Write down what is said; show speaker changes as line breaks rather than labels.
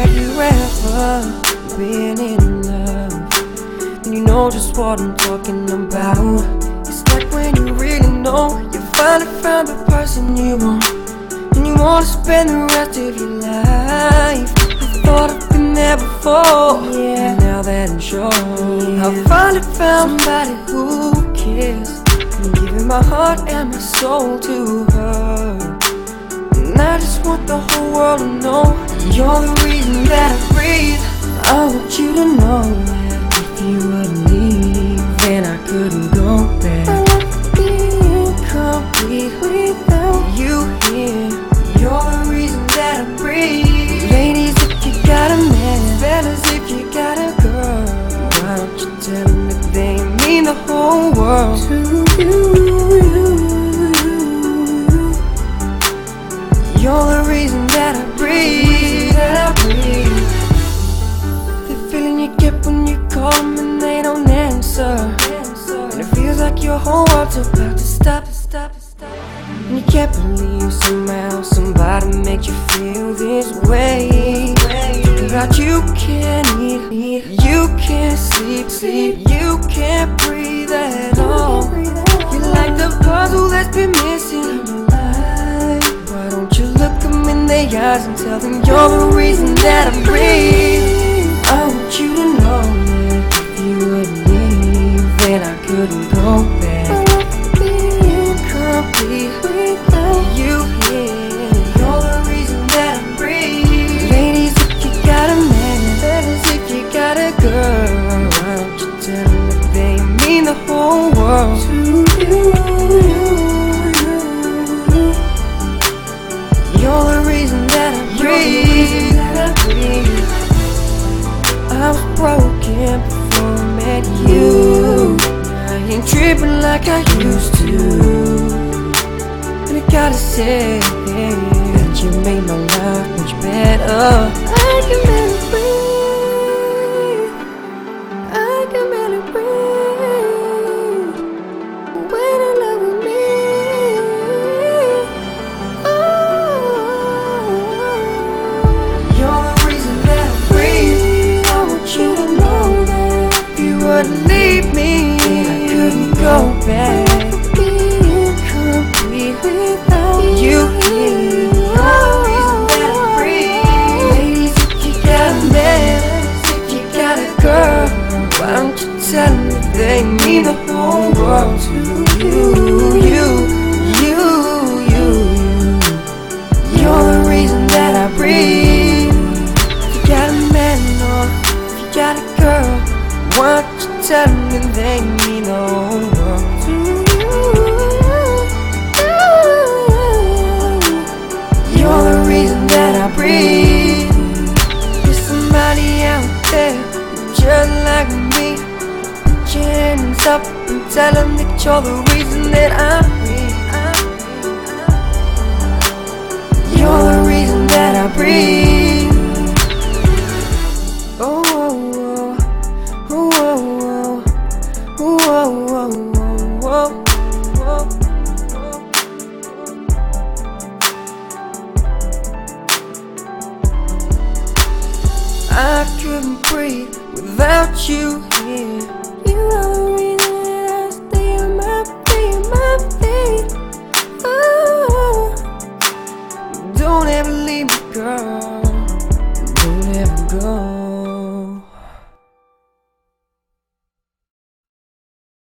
Have you ever been in love? And you know just what I'm talking about. It's like when you really know you finally found the person you want, and you wanna spend the rest of your life. I thought I've been there before, yeah. Now that I'm sure, yeah. I finally found somebody who cares. I'm giving my heart and my soul to her, and I just want the whole world to know you're the reason that I breathe. I want you to know that if you wouldn't leave, then I couldn't go back. I would be incomplete without you here. You're the reason that I breathe. Ladies, if you got a man, fellas, if you got a girl, why don't you tell them that they mean the whole world to you? You're the reason that I breathe, The feeling you get when you call them and they don't answer, and it feels like your whole world's about to stop. And you can't believe somehow somebody makes you feel this way. About you can't eat, you can't sleep, you can't breathe at all. You're like the puzzle that's been missing in your life. Why don't you look them in their eyes and tell them you're the reason that I breathe? I want you to know that if you wouldn't leave, then I couldn't go back. I would be incomplete without you here. You're the reason that I breathe. Ladies, if you got a man, fellas, if you got a girl, why don't you tell them that they mean the whole world to you? You're the reason that I breathe. I was broken before I met you. I ain't tripping like I used to, and I gotta say that you made my life much better. I can barely breathe, I can barely breathe when in love with me. Oh, you're the reason that I breathe. I want you to know that if you wouldn't leave me, I couldn't go back. I would be incomplete without you here. You're the reason that I breathe. Ladies, if you got a man, if you got a girl, why don't you tell them that they mean the whole world to you? You're the reason that I breathe. If you got a man or if you got a girl, why don't you tell them that they mean the whole world to you? You're the reason that I breathe. There's somebody out there just like me. Put your hands up and tell them that you're the reason that I breathe. You're the reason that I breathe. Oh, oh, oh, oh, oh, oh, oh, oh, I couldn't breathe without you here. You are the reason that I stay on my feet. Oh, don't ever leave me, girl. Don't ever go.